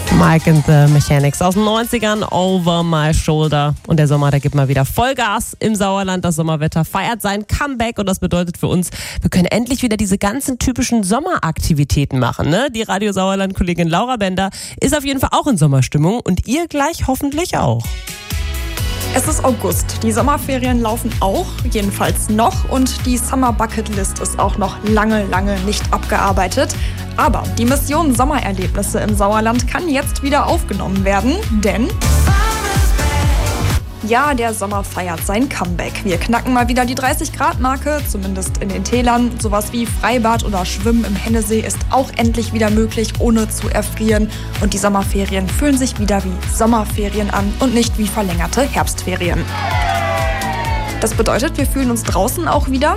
Mike and the Mechanics aus den 90ern, Over My Shoulder. Und der Sommer, der gibt mal wieder Vollgas im Sauerland. Das Sommerwetter feiert sein Comeback und das bedeutet für uns, wir können endlich wieder diese ganzen typischen Sommeraktivitäten machen. Ne? Die Radio Sauerland-Kollegin Laura Bender ist auf jeden Fall auch in Sommerstimmung und ihr gleich hoffentlich auch. Es ist August, die Sommerferien laufen auch, jedenfalls noch, und die Summer Bucket List ist auch noch lange nicht abgearbeitet. Aber die Mission Sommererlebnisse im Sauerland kann jetzt wieder aufgenommen werden, denn ja, der Sommer feiert sein Comeback. Wir knacken mal wieder die 30-Grad-Marke, zumindest in den Tälern. Sowas wie Freibad oder Schwimmen im Hennesee ist auch endlich wieder möglich, ohne zu erfrieren. Und die Sommerferien fühlen sich wieder wie Sommerferien an und nicht wie verlängerte Herbstferien. Das bedeutet, wir fühlen uns draußen auch wieder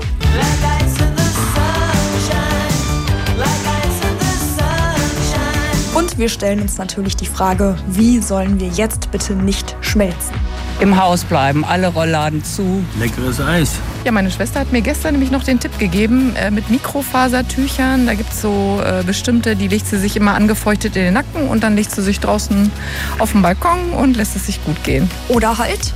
und wir stellen uns natürlich die Frage, wie sollen wir jetzt bitte nicht schmelzen? Im Haus bleiben, alle Rollladen zu. Leckeres Eis. Ja, meine Schwester hat mir gestern nämlich noch den Tipp gegeben mit Mikrofasertüchern. Da gibt es so bestimmte, die legt sie sich immer angefeuchtet in den Nacken und dann legt sie sich draußen auf dem Balkon und lässt es sich gut gehen. Oder halt,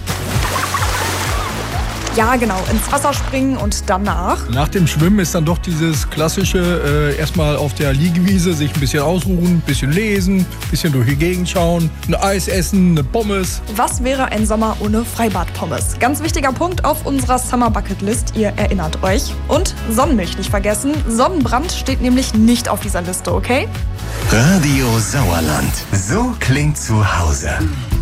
ja genau, ins Wasser springen und danach. Nach dem Schwimmen ist dann doch dieses klassische, erstmal auf der Liegewiese sich ein bisschen ausruhen, ein bisschen lesen, ein bisschen durch die Gegend schauen, ein Eis essen, eine Pommes. Was wäre ein Sommer ohne Freibad-Pommes? Ganz wichtiger Punkt auf unserer Summer Bucket List, ihr erinnert euch. Und Sonnenmilch nicht vergessen, Sonnenbrand steht nämlich nicht auf dieser Liste, okay? Radio Sauerland, so klingt zu Hause.